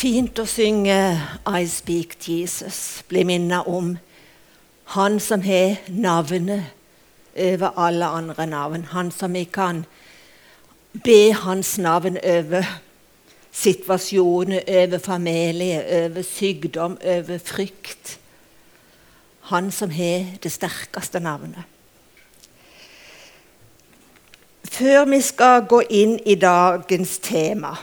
Fint å synge I Speak Jesus, bli minnet om han som har navnet over alle andre navn. Han som vi kan be hans navn over situasjoner, over familie, over sykdom, over frykt. Han som har det sterkeste navnet. Før vi skal gå inn i dagens tema,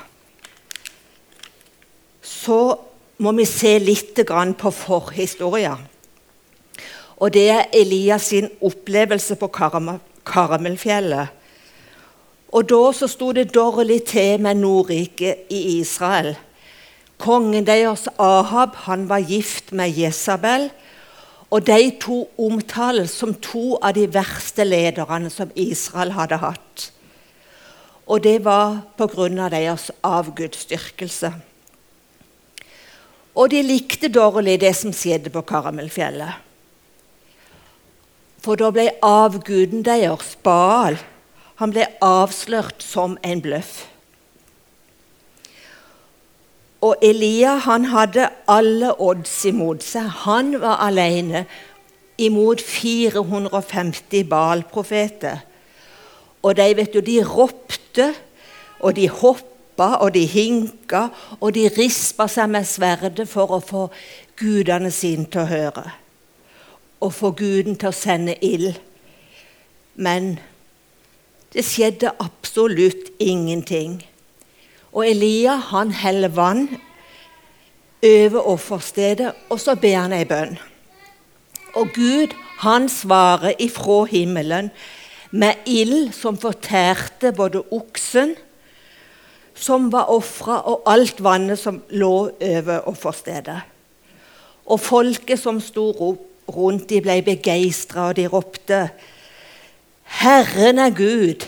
så må vi se litt på forhistoria. Og det er Elias sin opplevelse på Karmelfjellet. Og da så sto det dårlig til med Nordriket i Israel. Kongen deres Ahab, han var gift med Jezabel, og de to omtales som to av de verste lederne som Israel hadde hatt. Og det var på grunn av deres avgudsdyrkelse. Og de likte dårlig det som skjedde på Karmelfjellet. For da ble avguden deres, Baal, han ble avslørt som en bløff. Og Elia, han hadde alle odds imot seg. Han var alene imot 450 Baal-profeter. Og de ropte, og de hoppet, og de hinka, og de rispa seg med sverdet for å få gudene sine til å høre. Og få Guden til å sende ild. Men det skjedde absolutt ingenting. Og Elia, han heller vann over offerstedet, og så ber han en bønn. Og Gud, han svarer ifra himmelen med ild som fortærte både oksen som var offret, og alt vannet som lå over offerstedet. Og folket som stod rundt, de ble begeistret, og de ropte, Herren er Gud.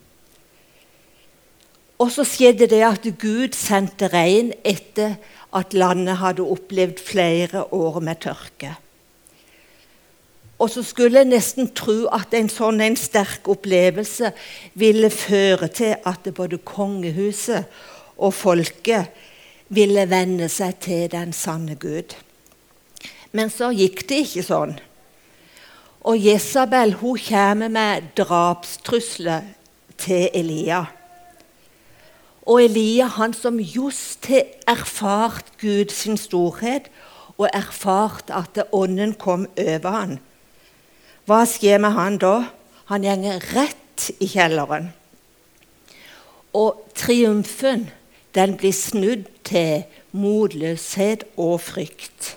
Og så skjedde det at Gud sendte regn etter at landet hadde opplevd flere år med tørke. Og så skulle jeg nesten tro at en sterk opplevelse ville føre til at både kongehuset og folket ville vende seg til den sanne Gud. Men så gikk det ikke sånn. Og Jezabel, hun kommer med drapstrusler til Elia. Og Elia, han som just har erfart Guds storhet og erfart at ånden kom over han. Hva skjer med han da? Han gjenger rett i kjelleren. Og triumfen, den blir snudd til motløshet og frykt.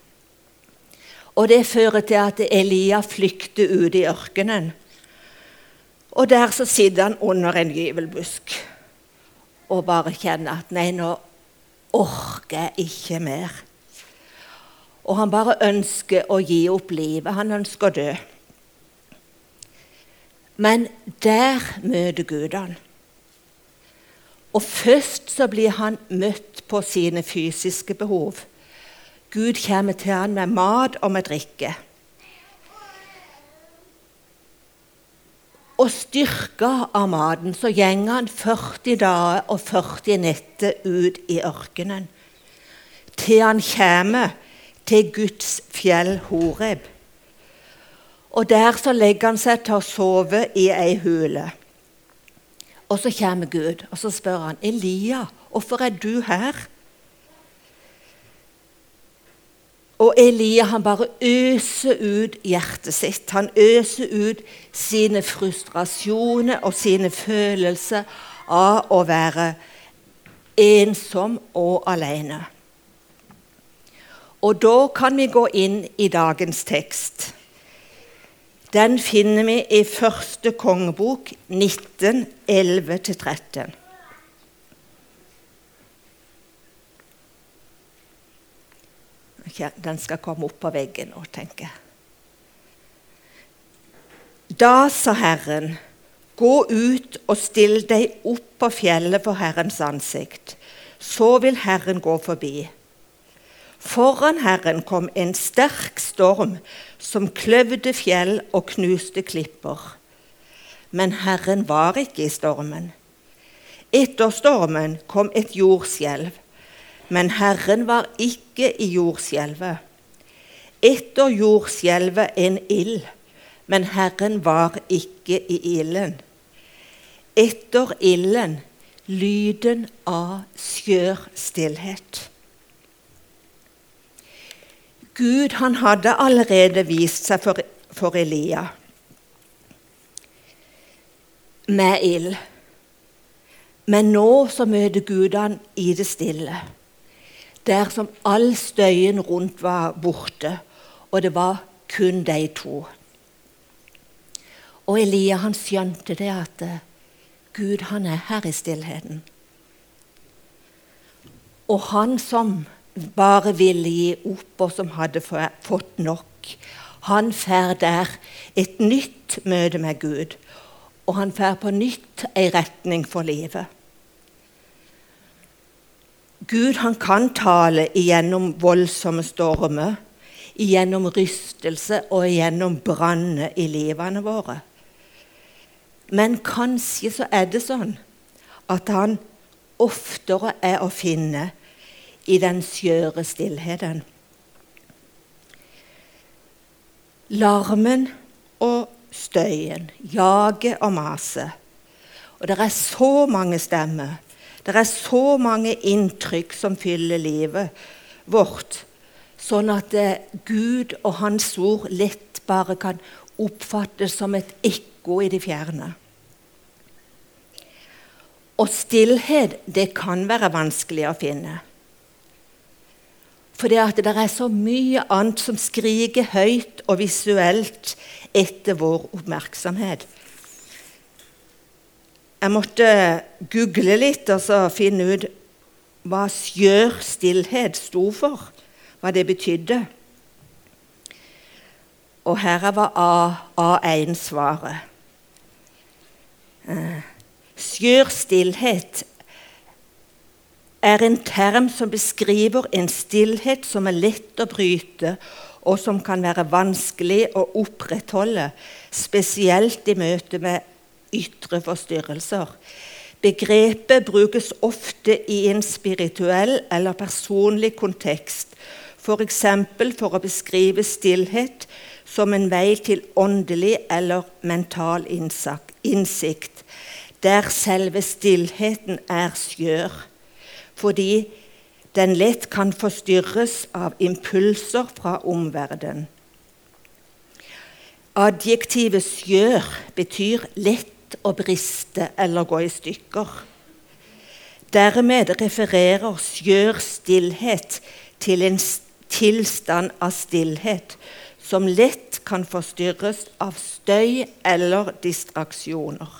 Og det fører til at Elia flykter ut i ørkenen. Og der så sitter han under en gyvelbusk og bare kjenner at nei, nå orker jeg ikke mer. Og han bare ønsker å gi opp livet. Han ønsker å dø. Men der møter Gud han. Og først så blir han møtt på sine fysiske behov. Gud kommer til han med mat og med drikke. Og styrket av maten så gjenger han 40 dager og 40 netter ut i ørkenen. Til han kommer til Guds fjell Horeb. Og der så legger han seg til å sove i ei hule. Og så kommer Gud, og så spør han, Elia, hvorfor er du her? Og Elia, han bare øser ut hjertet sitt. Han øser ut sine frustrasjoner og sine følelser av å være ensom og alene. Og da kan vi gå inn i dagens tekst. Den finner vi i 1. kongebok 19, 11-13. Den skal komme opp på veggen nå, tenker jeg. Da sa Herren, gå ut og still deg opp på fjellet for Herrens ansikt, så vil Herren gå forbi. Foran Herren kom en sterk storm som kløvde fjell og knuste klipper. Men Herren var ikke i stormen. Etter stormen kom et jordskjelv. men Herren var ikke i jordskjelvet. Etter jordskjelvet en ild, men Herren var ikke i ilden. Etter ilden lyden av skjør stillhet. Gud, han hadde allerede vist seg for Elia med ild. Men nå så møter Gud han i det stille, der som all støyen rundt var borte, og det var kun de to. Og Elia han skjønte det at Gud han er her i stillheten. Og han som bare ville gi opp og som hadde fått nok, han får der et nytt møte med Gud, og han får på nytt en retning for livet. Gud han kan tale igjennom voldsomme stormer, igjennom rystelse og igjennom branner i livene våre. Men kanskje så er det sånn at han oftere er å finne i den skjøre stillheten. Larmen og støyen, jaget og maset. Og det er så mange stemmer, det er så mange inntrykk som fyller livet vårt, sånn at Gud og hans ord lett bare kan oppfattes som et ekko i det fjerne. Og stillhet, det kan være vanskelig å finne. For det er så mye annet som skriker høyt og visuelt etter vår oppmerksomhet. Jeg måtte google litt og så finne ut hva skjør stillhet sto for, hva det betydde. Og her var A1-svaret. Skjør stillhet er en term som beskriver en stillhet som er lett å bryte, og som kan være vanskelig å opprettholde, spesielt i møte med ytre forstyrrelser. Begrepet brukes ofte i en spirituell eller personlig kontekst, for eksempel for å beskrive stillhet som en vei til åndelig eller mental innsikt, der selve stillheten er skjør, fordi den lett kan forstyrres av impulser fra omverdenen. Adjektivet skjør betyr lett å briste eller gå i stykker. Dermed refererer skjør stillhet til en tilstand av stillhet som lett kan forstyrres av støy eller distraksjoner.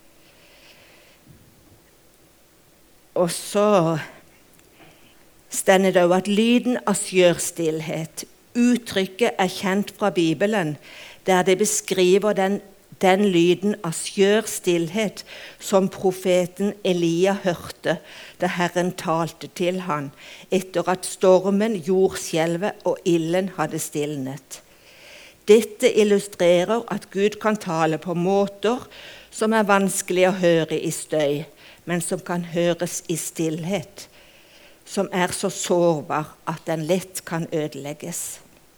Og så stender det også at lyden av skjør stillhet, uttrykket er kjent fra Bibelen, der det beskriver den lyden av skjør stillhet som profeten Elia hørte da Herren talte til han, etter at stormen, jordskjelvet og ilden hadde stilnet. Dette illustrerer at Gud kan tale på måter som er vanskelig å høre i støy, men som kan høres i stillhet, som er så sårbar at den lett kan ødelegges.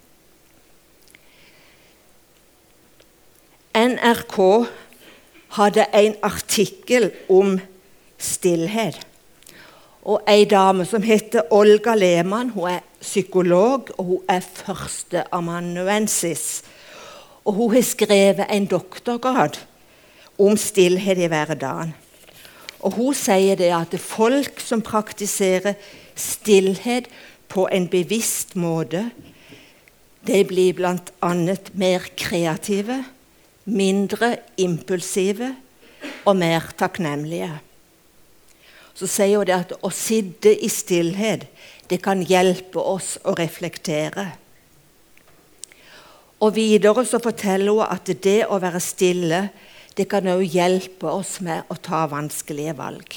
NRK hadde en artikkel om stillhet, og en dame som heter Olga Lehmann, hun er psykolog, og hun er førsteamanuensis, og hun har skrevet en doktorgrad om stillhet i hverdagen. Og hun sier det at folk som praktiserer stillhet på en bevisst måte, de blir blant annet mer kreative, mindre impulsive og mer takknemlige. Så sier hun det at å sitte i stillhet, det kan hjelpe oss å reflektere. Og videre så forteller hun at det å være stille, det kan også hjelpe oss med å ta vanskelige valg.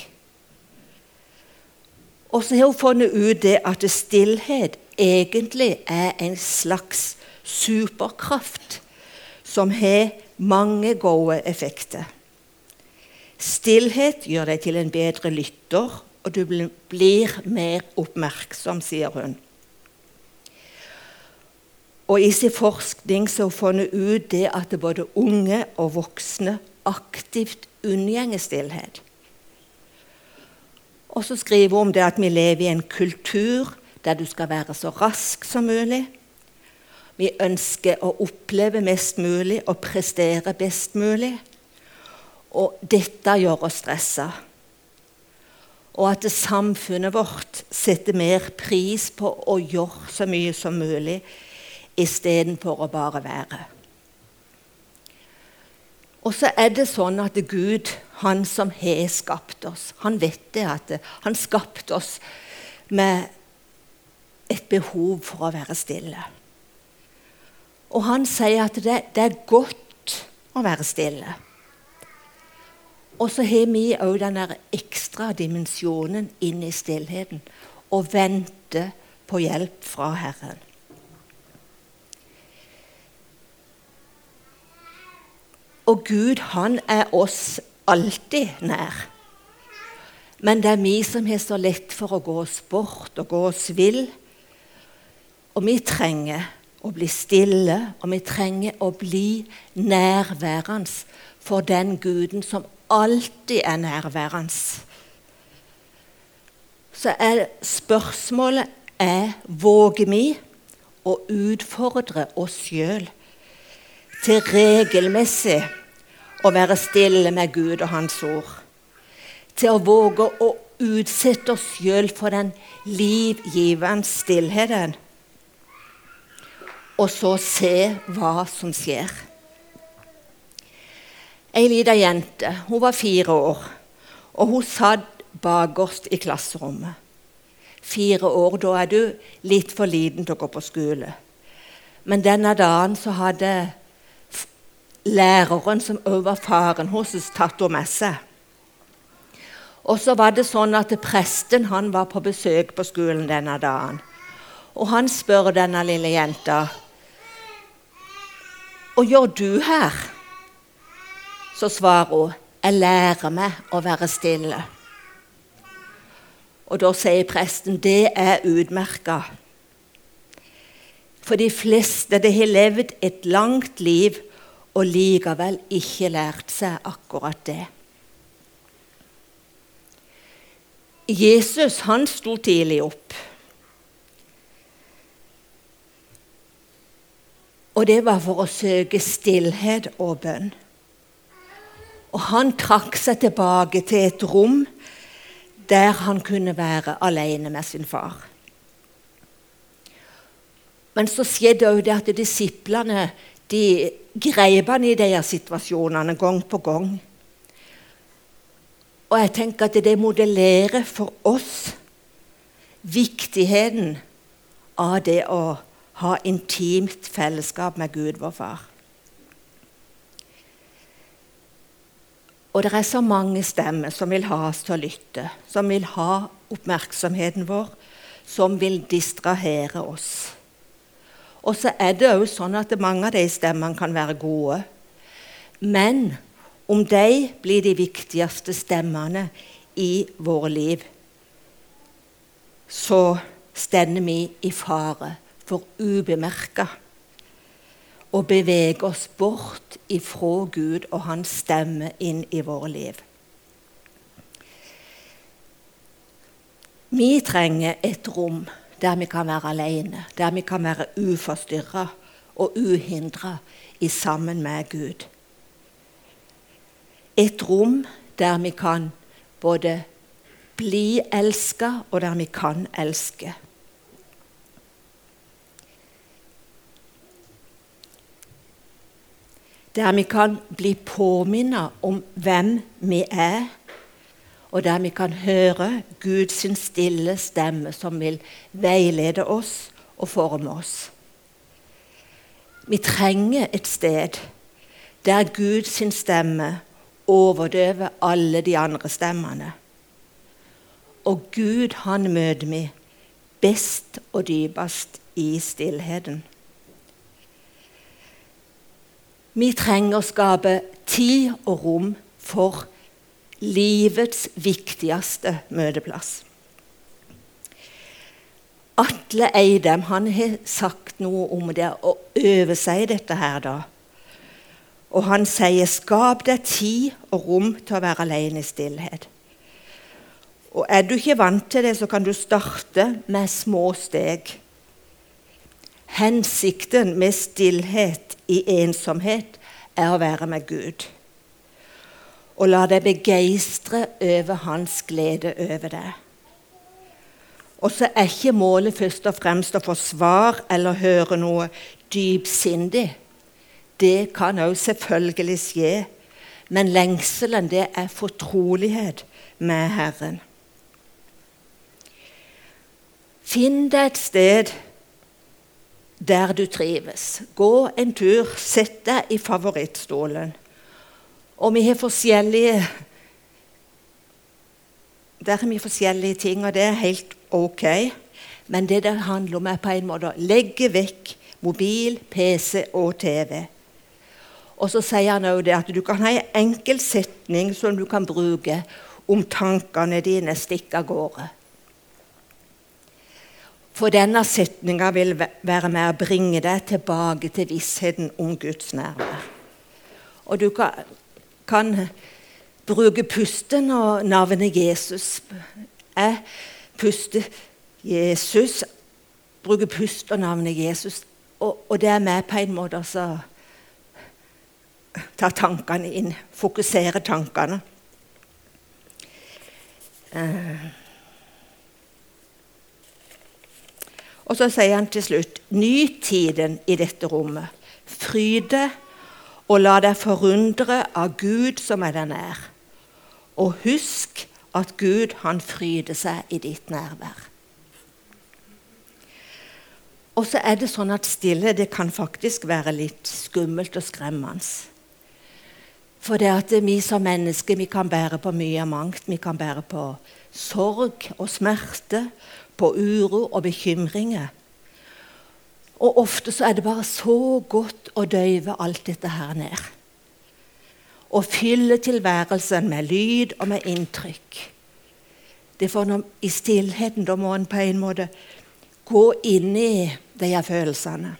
Og så har hun funnet ut det at stillhet egentlig er en slags superkraft som har mange gode effekter. Stillhet gjør deg til en bedre lytter og du blir mer oppmerksom, sier hun. Og i sin forskning så har hun funnet ut det at både unge og voksne aktivt unngår stillhet. Og så skriver hun om det at vi lever i en kultur der du skal være så rask som mulig. Vi ønsker å oppleve mest mulig og prestere best mulig. Og dette gjør oss stresset. Og at samfunnet vårt setter mer pris på å gjøre så mye som mulig istedenfor å bare være. Og så er det sånn at Gud, han som har skapt oss, han vet det at han skapte oss med et behov for å være stille. Og han sier at det er godt å være stille. Og så har vi også den der ekstra dimensjonen inn i stillheten og venter på hjelp fra Herren. Og Gud, han er oss alltid nær. Men det er vi som har så lett for å gå oss bort og gå oss vill. Og vi trenger å bli stille, og vi trenger å bli nærværende for den Guden som alltid er nærværende. Så spørsmålet våger vi å utfordre oss selv til regelmessig å være stille med Gud og hans ord. Til å våge å utsette oss selv for den livgivende stillheten. Og så se hva som skjer. En liten jente, hun var 4 år, og hun satt bakerst i klasserommet. 4 år, da er du litt for liten til å gå på skole. Men denne dagen så hadde læreren, som også var faren hennes, tatt henne med seg. Og så var det sånn at presten, han var på besøk på skolen denne dagen. Og han spør denne lille jenta, «Hva gjør du her?» Så svarer hun, «Jeg lærer meg å være stille.» Og da sier presten, «Det er utmerket. For de fleste, de har levd et langt liv, og likevel ikke lært seg akkurat det.» Jesus, han sto tidlig opp. Og det var for å søke stillhet og bønn. Og han trakk seg tilbake til et rom der han kunne være alene med sin far. Men så skjedde også det at disiplene, de grep han i de situasjonene gang på gang. Og jeg tenker at det modellerer for oss viktigheten av det å ha intimt fellesskap med Gud, vår far. Og det er så mange stemmer som vil ha oss til å lytte, som vil ha oppmerksomheten vår, som vil distrahere oss. Og så er det også sånn at mange av de stemmene kan være gode. Men om de blir de viktigste stemmene i våre liv, så stender vi i fare for ubemerket å bevege oss bort ifra Gud og hans stemme inn i våre liv. Vi trenger et rom der vi kan være alene, der vi kan være uforstyrret og uhindret sammen med Gud. Et rom der vi kan både bli elsket og der vi kan elske. Der vi kan bli påminnet om hvem vi er, og der vi kan høre Guds stille stemme som vil veilede oss og forme oss. Vi trenger et sted der Guds stemme overdøver alle de andre stemmene. Og Gud, han møter vi best og dypest i stillheten. Vi trenger å skape tid og rom for livets viktigste møteplass. Atle Eidem, han har sagt noe om det å øve seg i dette her da. Og han sier, skap deg tid og rom til å være alene i stillhet. Og er du ikke vant til det, så kan du starte med små steg. Hensikten med stillhet i ensomhet er å være med Gud. Og la deg begeistre over hans glede over deg. Og så er ikke målet først og fremst å få svar eller høre noe dypsindig. Det kan også selvfølgelig skje, men lengselen det er fortrolighet med Herren. Finn deg et sted der du trives. Gå en tur, sett deg i favorittstolen. Og vi har forskjellige ting, og det er helt ok. Men det handler om er på en måte å legge vekk mobil, PC og TV. Og så sier han også det at du kan ha en enkel setning som du kan bruke om tankene dine stikker av gårde. For denne setningen vil være med å bringe deg tilbake til vissheten om Guds nærvær. Og du kan bruke pusten og navnet Jesus. Jeg puster Jesus, bruker pust og navnet Jesus, og det er med på en måte å ta tankene inn, fokusere tankene. Og så sier han til slutt, nyt tiden i dette rommet, fryd deg og la deg forundre av Gud som er der nær. Og husk at Gud han fryder seg i ditt nærvær. Og så er det sånn at stille det kan faktisk være litt skummelt og skremmende. For det at vi som mennesker vi kan bære på mye av mangt. Vi kan bære på sorg og smerte, på uro og bekymringer. Og ofte så er det bare så godt å døyve alt dette her ned. Og fylle tilværelsen med lyd og med inntrykk. Det får i stillheten, da må en på en måte gå inn i de følelsene.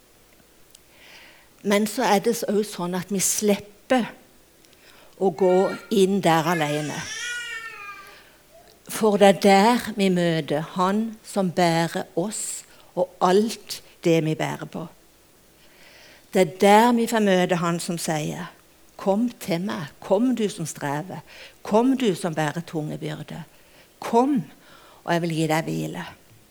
Men så er det også sånn at vi slipper å gå inn der alene. For det er der vi møter han som bærer oss og alt det vi bærer på. Det er der vi får møte han som sier, kom til meg, kom du som strever, kom du som bærer tunge byrde. Kom, og jeg vil gi deg hvile.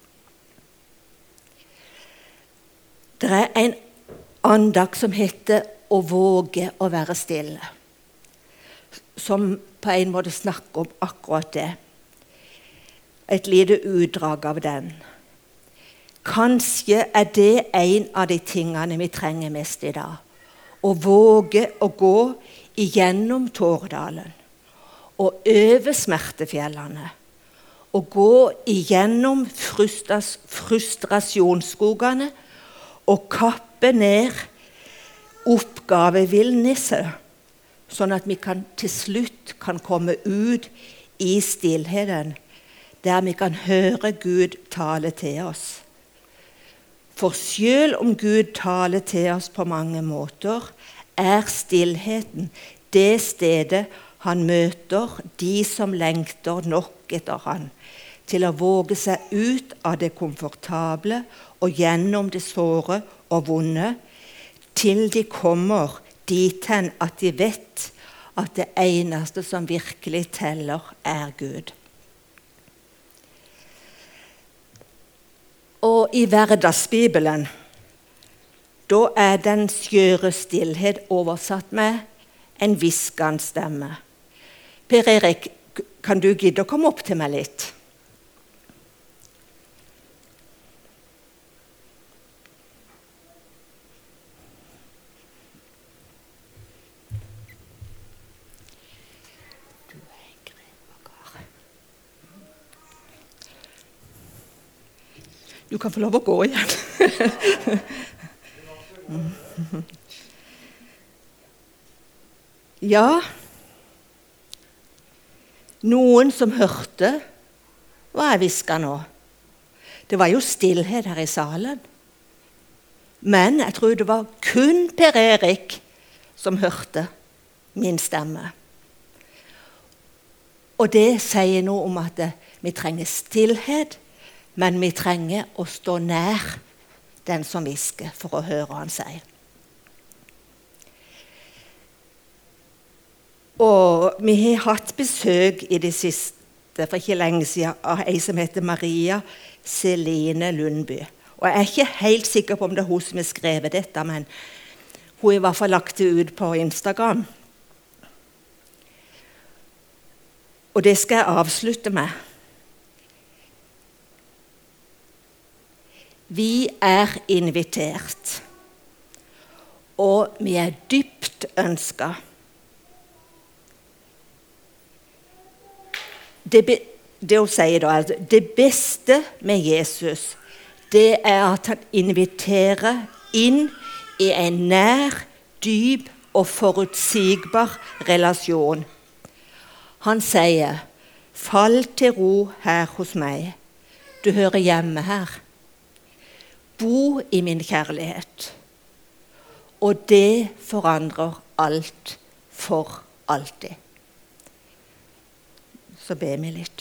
Det er en andakt som heter å våge å være stille, som på en måte snakker om akkurat det. Et lite utdrag av den. Kanskje er det en av de tingene vi trenger mest i dag. Å våge å gå igjennom Tårdalen og over smertefjellene. Å gå igjennom frustrasjonsskogene og kappe ned oppgavevillnisset, sånn at vi til slutt kan komme ut i stillheten, der vi kan høre Gud tale til oss. For selv om Gud taler til oss på mange måter, er stillheten det stedet han møter de som lengter nok etter han, til å våge seg ut av det komfortable og gjennom det såre og vonde, til de kommer dit hen at de vet at det eneste som virkelig teller er Gud. Og i hverdagsbibelen, da er den skjøre stillhet oversatt med en hviskende stemme. Per Erik, kan du gidde å komme opp til meg litt? Du kan få lov å gå igjen. Ja, Noen som hørte hva jeg hvisket nå. Det var jo stillhet her i salen. Men jeg tror det var kun Per Erik som hørte min stemme. Og det sier noe om at vi trenger stillhet, men vi trenger å stå nær den som hvisker for å høre hva han sier. Og vi har hatt besøk i det siste, for ikke lenge siden, av en som heter Maria Celine Lundby. Og jeg er ikke helt sikker på om det er hun som har skrevet dette, men hun har i hvert fall lagt det ut på Instagram. Og det skal jeg avslutte med. Vi er invitert, og vi er dypt ønsket. Det å si da, altså, det beste med Jesus, det er at han inviterer inn i en nær, dyp og forutsigbar relasjon. Han sier, fall til ro her hos meg. Du hører hjemme her. Bo i min kjærlighet. Og det forandrer alt for alltid. Så ber vi litt.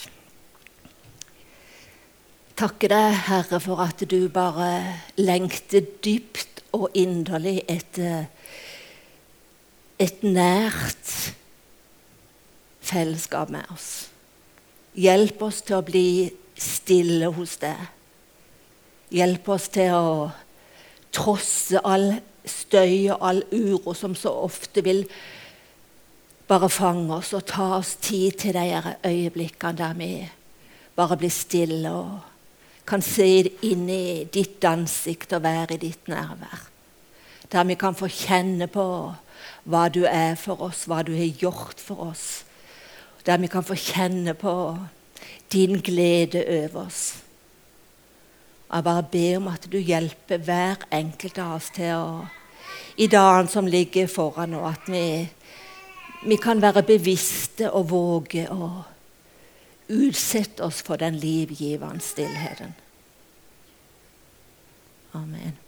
Takker deg, Herre, for at du bare lengter dypt og inderlig etter et nært fellesskap med oss. Hjelp oss til å bli stille hos deg. Hjelp oss til å trosse all støy og all uro som så ofte vil bare fange oss og ta oss tid til de øyeblikkene der vi bare blir stille og kan se inn i ditt ansikt og være i ditt nærvær. Der vi kan få kjenne på hva du er for oss, hva du har gjort for oss. Der vi kan få kjenne på din glede over oss. Jeg bare ber om at du hjelper hver enkelt av oss til å, i dagen som ligger foran, og at vi kan være bevisste og våge å utsette oss for den livgivende stillheten. Amen.